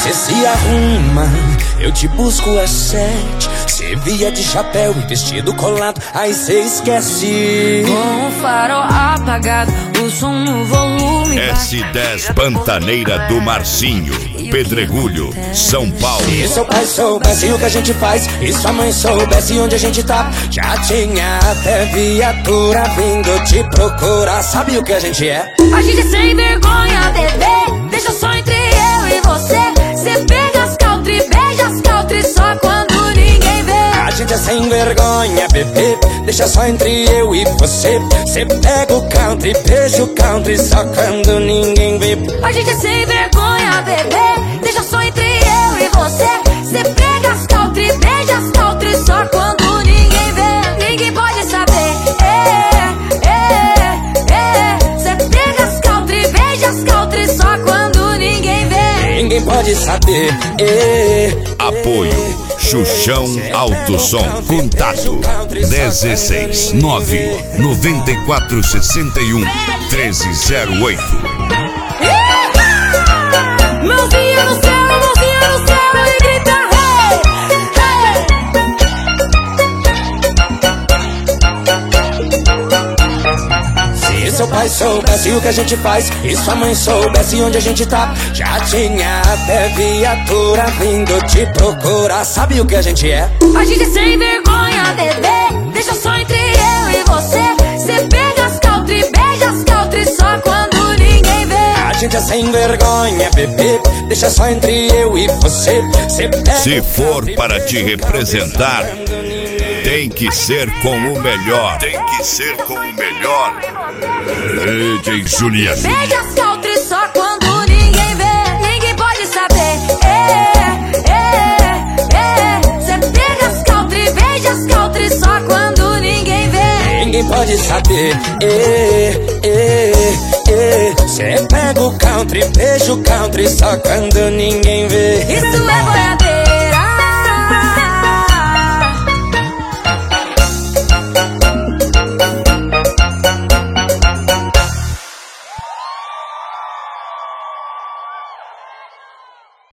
Cê se arruma, eu te busco às 7. Cê via de chapéu e vestido colado, aí cê esquece. Com o farol apagado, o som no volume. S10 Pantaneira do Marcinho, Pedregulho, São Paulo. Se seu pai soubesse o que a gente faz e sua mãe soubesse onde a gente tá, já tinha até viatura vindo te procurar. Sabe o que a gente é? A gente é sem vergonha, bebê. Deixa só entre eu e você. Cê pega as country, beija as country só quando ninguém vê. A gente é sem vergonha, bebê. Deixa só entre eu e você. Cê pega o country, beija o country só quando ninguém vê. A gente é sem vergonha, bebê. Deixa só entre eu e você. Cê pega as country, beija as country só quando ninguém vê. Ninguém pode saber. Cê pega as country, beija as country só quando ninguém vê. Ninguém pode saber. Apoio Xuxão Alto Som. Contato 16 9 94 61 1308. Mãozinha no céu e grita hey, hey. Se seu pai soubesse o que a gente faz e sua mãe soubesse onde a gente tá, já tinha até viatura vindo te procurar. Sabe o que a gente é? A gente é sem vergonha, bebê. Deixa só entre eu e você. Cê pega as country, beija as country só quando ninguém vê. A gente é sem vergonha, bebê. Deixa só entre eu e você. Cê pega. Se for para te representar, tem que ser com o melhor. Tem que ser com o melhor. DJ Juliano. Beija as country só quando ninguém vê. Ninguém pode saber. Cê pega as country, beija as country só quando ninguém vê. Ninguém pode saber. Cê pega o country, beija o country só quando ninguém vê. Isso é boiadeira.